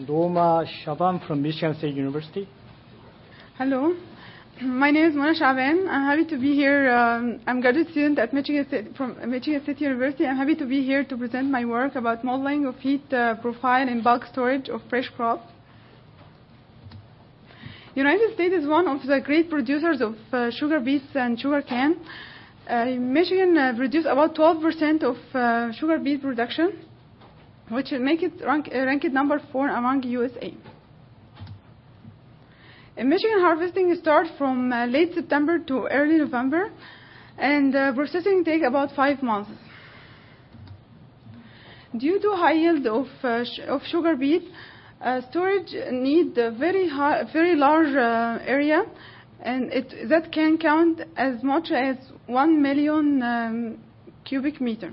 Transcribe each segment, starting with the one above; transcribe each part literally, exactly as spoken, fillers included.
Doma Shaban from Michigan State University. Hello, my name is Mona Shaban. I'm happy to be here. Um, I'm a graduate student at Michigan State, from Michigan State University. I'm happy to be here to present my work about modeling of heat uh, profile and bulk storage of fresh crops. United States is one of the great producers of uh, sugar beets and sugar cane. Uh, Michigan uh, produces about twelve percent of uh, sugar beet production, which make it rank, uh, ranked number four among U S A. In Michigan, harvesting starts from uh, late September to early November, and uh, processing takes about five months. Due to high yield of, uh, sh of sugar beet, uh, storage need a very high, very large uh, area, and it, that can count as much as one million um, cubic meter.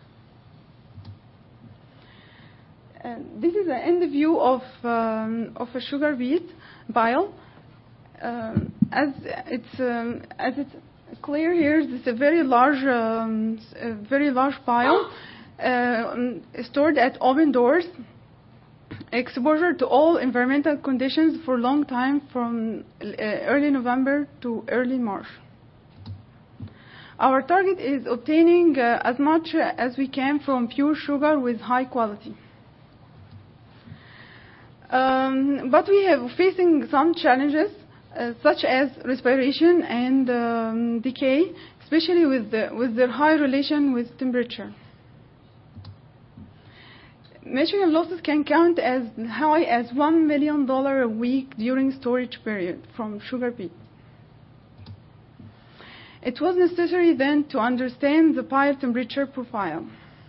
Uh, this is an end view of um, of a sugar beet pile. Um, as it's um, as it's clear here, it's a very large, um, a very large pile uh, stored at open doors. Exposure to all environmental conditions for a long time, from uh, early November to early March. Our target is obtaining uh, as much as we can from pure sugar with high quality. Um, but we have facing some challenges, uh, such as respiration and um, decay, especially with the, with their high relation with temperature. Michigan losses can count as high as one million dollars a week during storage period from sugar beet. It was necessary then to understand the pile temperature profile.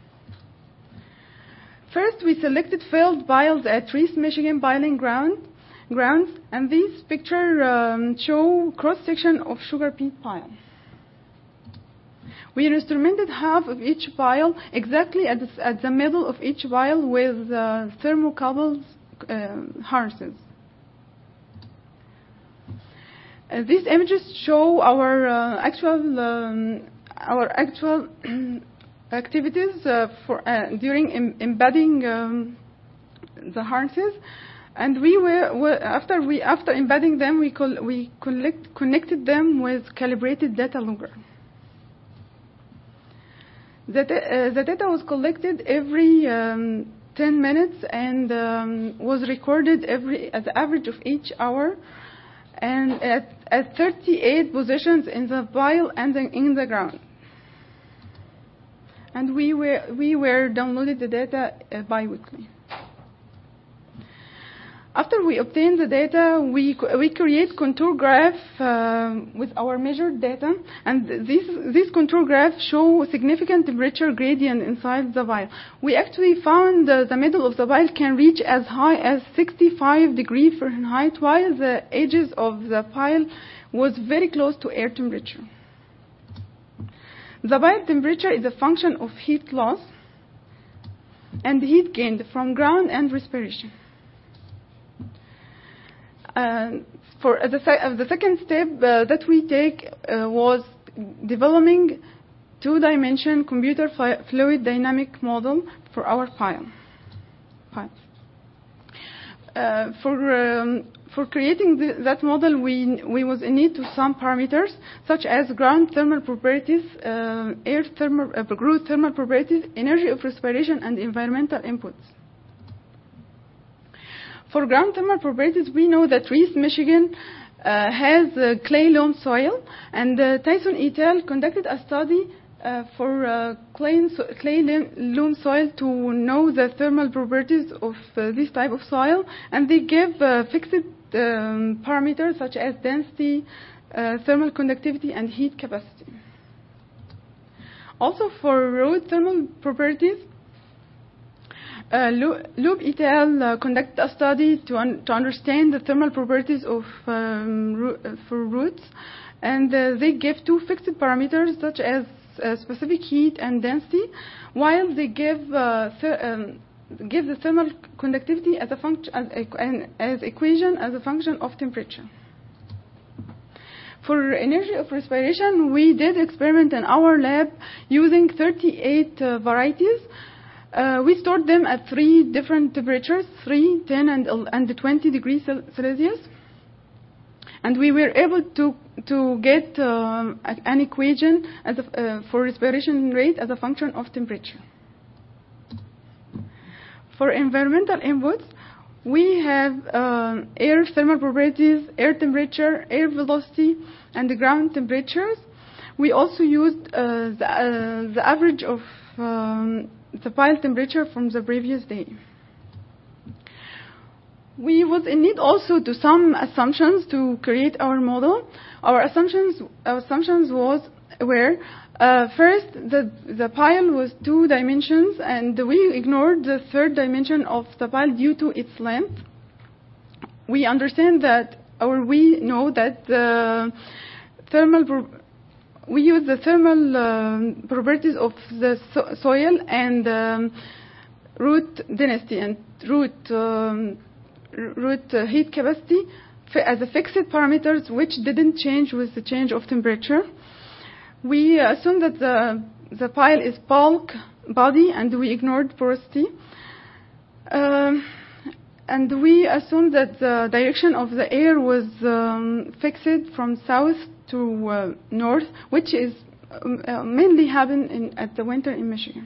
First, we selected filled piles at Reese, Michigan piling ground, grounds, and these pictures um, show cross-section of sugar beet pile. We instrumented half of each pile exactly at the, at the middle of each pile with uh, thermocouple uh, harnesses. Uh, these images show our uh, actual um, our actual activities uh, for uh, during em embedding um, the harnesses, and we were, were after we after embedding them we col we collect, connected them with calibrated data logger. The, uh, the data was collected every um, ten minutes and um, was recorded every at the average of each hour, and at, at thirty-eight positions in the pile and the, in the ground. And we were we were downloaded the data uh, bi-weekly. After we obtain the data, we we create contour graph uh, with our measured data, and these these contour graphs show significant temperature gradient inside the vial. We actually found uh, the middle of the vial can reach as high as sixty-five degrees Fahrenheit, while the edges of the pile was very close to air temperature. The vial temperature is a function of heat loss and heat gained from ground and respiration. Uh, for uh, the, se uh, the second step uh, that we take uh, was developing two-dimension computer fluid dynamic model for our pile. piles. Uh, for um, for creating the, that model, we we was in need to some parameters such as ground thermal properties, uh, air thermal, uh, ground thermal properties, energy of respiration, and environmental inputs. For ground thermal properties, we know that Reese, Michigan uh, has uh, clay loam soil, and uh, Tyson et al. Conducted a study uh, for uh, clay, so clay loam soil to know the thermal properties of uh, this type of soil, and they give uh, fixed um, parameters such as density, uh, thermal conductivity, and heat capacity. Also, for road thermal properties, Uh, Loeb et al. Uh, conducted a study to, un to understand the thermal properties of um, ro for roots, and uh, they give two fixed parameters such as uh, specific heat and density, while they give uh, th um, give the thermal conductivity as a function as, a, as equation as a function of temperature. For energy of respiration, we did experiment in our lab using thirty-eight uh, varieties. Uh, we stored them at three different temperatures, three, ten, and, and twenty degrees Celsius. And we were able to, to get uh, an equation as a, uh, for respiration rate as a function of temperature. For environmental inputs, we have uh, air thermal properties, air temperature, air velocity, and the ground temperatures. We also used uh, the, uh, the average of um, the pile temperature from the previous day. We was in need also to some assumptions to create our model. Our assumptions, our assumptions was were uh, first the the pile was two dimensions, and we ignored the third dimension of the pile due to its length. We understand that, or we know that the thermal pro we use the thermal um, properties of the so soil and um, root density and root um, root uh, heat capacity as a fixed parameters which didn't change with the change of temperature. We assume that the, the pile is bulk body, and we ignored porosity. Um, and we assumed that the direction of the air was um, fixed from south to uh, north, which is um, uh, mainly happen in, at the winter in Michigan.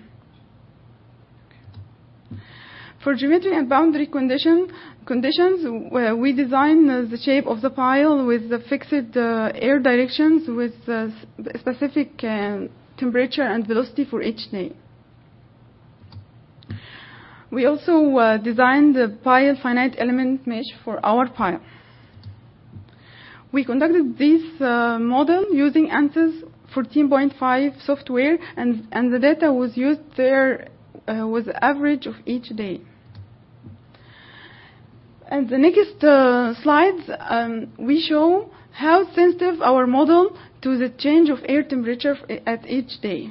For geometry and boundary condition, conditions, uh, we design uh, the shape of the pile with the fixed uh, air directions with uh, specific uh, temperature and velocity for each day. We also uh, designed the pile finite element mesh for our pile. We conducted this uh, model using ANSYS fourteen point five software, and, and the data was used there uh, was the average of each day. And the next uh, slides, um, we show how sensitive our model to the change of air temperature at each day.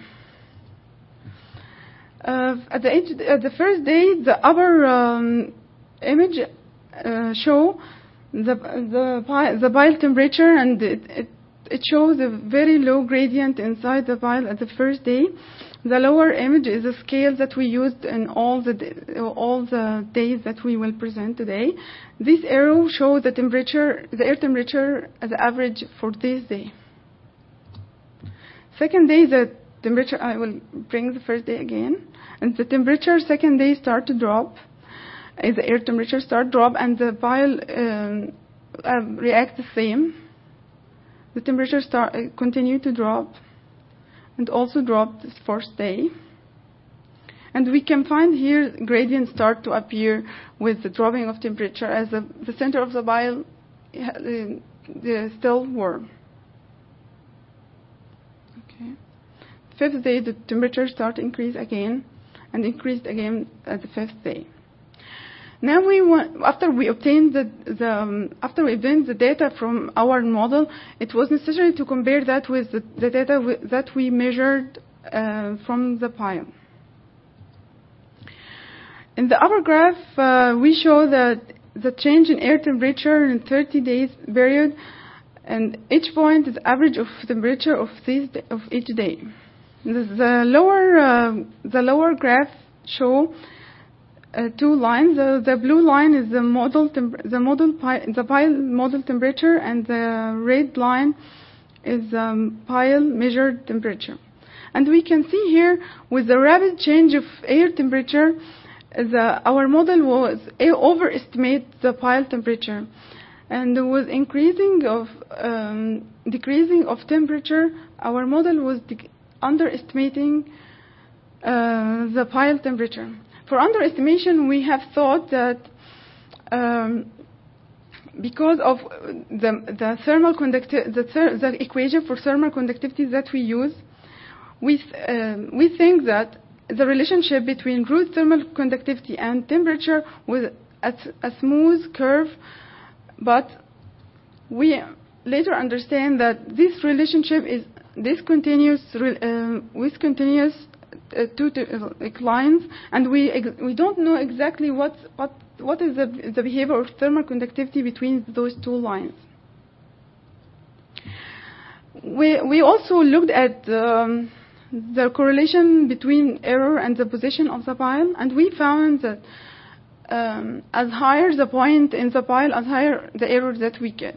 Uh, at, the age, at the first day, the upper um, image uh, show the the pile, the pile temperature, and it, it it shows a very low gradient inside the pile at the first day. The lower image is a scale that we used in all the all the days that we will present today. This arrow shows the temperature, the air temperature as average for this day. Second day, the temperature, I will bring the first day again, and the temperature second day start to drop. As the air temperature start drop, and the pile um, uh, react the same. The temperature start uh, continue to drop, and also drop this fourth day. And we can find here gradients start to appear with the dropping of temperature as the, the center of the pile uh, is still warm. Okay. Fifth day, the temperature start to increase again, and increased again at the fifth day. Now we want, after we obtained the, the um, after we obtained the data from our model, it was necessary to compare that with the, the data w that we measured uh, from the pile. In the upper graph, uh, we show that the change in air temperature in thirty days period, and each point is average of temperature of this of each day. The, the lower uh, the lower graph show Uh, two lines. Uh, the blue line is the model, the model pi the pile model temperature, and the red line is um, pile measured temperature. And we can see here, with the rapid change of air temperature, the, our model was overestimate the pile temperature, and there was increasing of um, decreasing of temperature. Our model was underestimating uh, the pile temperature. For underestimation, we have thought that um, because of the, the thermal conducti the, ther the equation for thermal conductivity that we use, we, th uh, we think that the relationship between root thermal conductivity and temperature was a, a smooth curve, but we later understand that this relationship is discontinuous uh, with continuous Uh, two uh, lines, and we we don't know exactly what what what is the the behavior of thermal conductivity between those two lines. We we also looked at um, the correlation between error and the position of the pile, and we found that um, as higher the point in the pile, as higher the error that we get.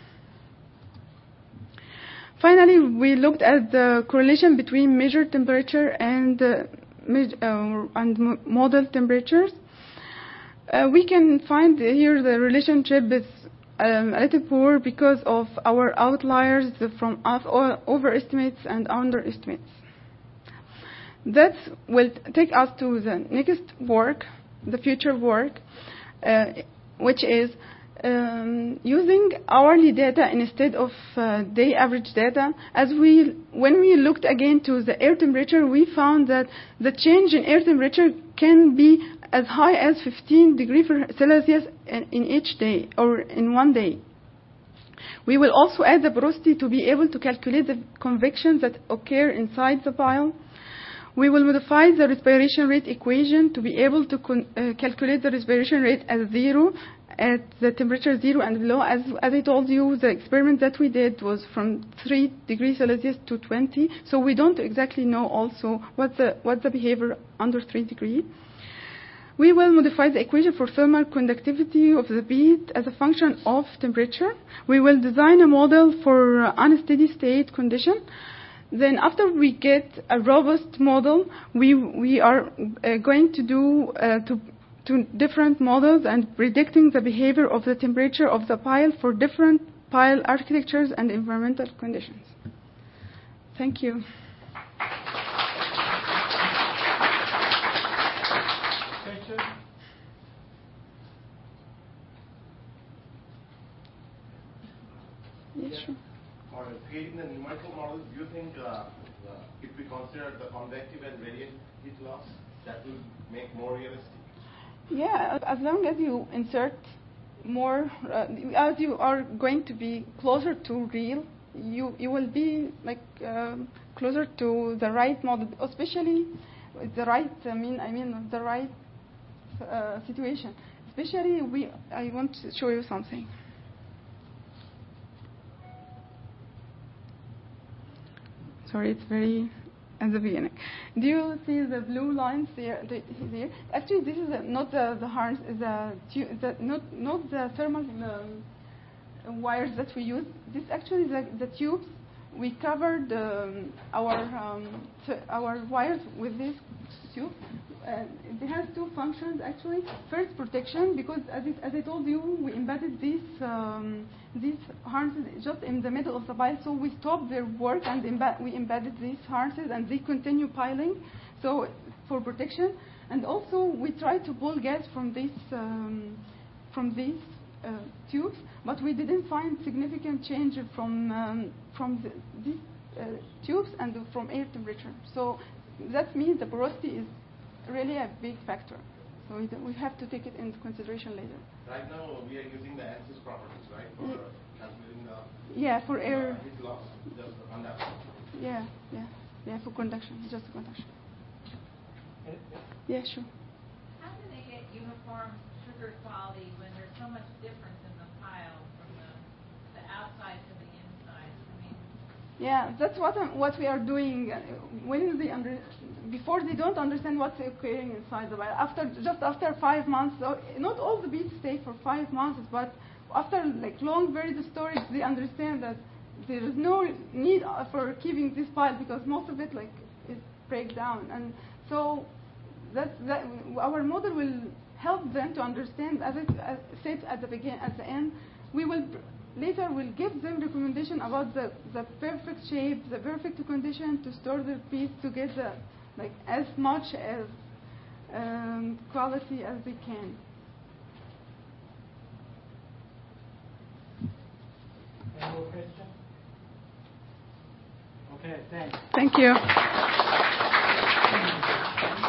Finally, we looked at the correlation between measured temperature and uh, me- uh, and m- model temperatures. Uh, we can find here the relationship is um, a little poor because of our outliers from us, overestimates and underestimates. That will take us to the next work, the future work, uh, which is um, using hourly data instead of uh, day average data. As we, when we looked again to the air temperature, we found that the change in air temperature can be as high as fifteen degrees Celsius in, in each day or in one day. We will also add the porosity to be able to calculate the convections that occur inside the pile. We will modify the respiration rate equation to be able to con- uh, calculate the respiration rate as zero at the temperature zero and below. As, as I told you, the experiment that we did was from three degrees Celsius to twenty, so we don't exactly know also what the, what the behavior under three degrees. We will modify the equation for thermal conductivity of the bead as a function of temperature. We will design a model for uh, unsteady state condition. Then after we get a robust model, we we are uh, going to do uh, to, to different models and predicting the behavior of the temperature of the pile for different pile architectures and environmental conditions. Thank you. Yes, sure. For creating the numerical model, do you think uh, uh, if we consider the convective and radiant heat loss, that will make more realistic? Yeah, as long as you insert more, uh, as you are going to be closer to real, you you will be like um, closer to the right model, especially with the right. I mean, I mean the right uh, situation. Especially, we. I want to show you something. Sorry, it's very at the beginning. Do you see the blue lines there? The, there? Actually, this is a, not the the harness, the, the not not the thermal um, wires that we use. This actually the the tubes. We covered um, our um, th- our wires with this tube. Uh, it has two functions actually. First, protection, because as, it, as I told you, we embedded these um, these harnesses just in the middle of the pile, so we stopped their work and imbe- we embedded these harnesses, and they continue piling. So for protection, and also we try to pull gas from this um, from these uh, tubes, but we didn't find significant change from um, from the, these uh, tubes and from air temperature. So that means the porosity is really a big factor. So we, we have to take it into consideration later. Right now we are using the ANSYS properties, right, for yeah. calculating the yeah for air uh, heat loss, just the conduction. Yeah, yeah, yeah for conduction, just the conduction. Yeah, sure. How do they get uniform sugar quality when there's so much difference in the pile from the, the outside to the inside? I mean, yeah, that's what I'm, what we are doing. When they under, before they don't understand what's occurring inside the pile. After just after five months, so not all the beads stay for five months, but after like long periods of storage, they understand that there is no need for keeping this pile because most of it like is break down, and so that that our model will help them to understand. As I said at the begin, at the end, we will. Later, we'll give them recommendation about the, the perfect shape, the perfect condition to store their piece to get the, like as much as um, quality as they can. Any more questions? Okay, thanks. Thank you.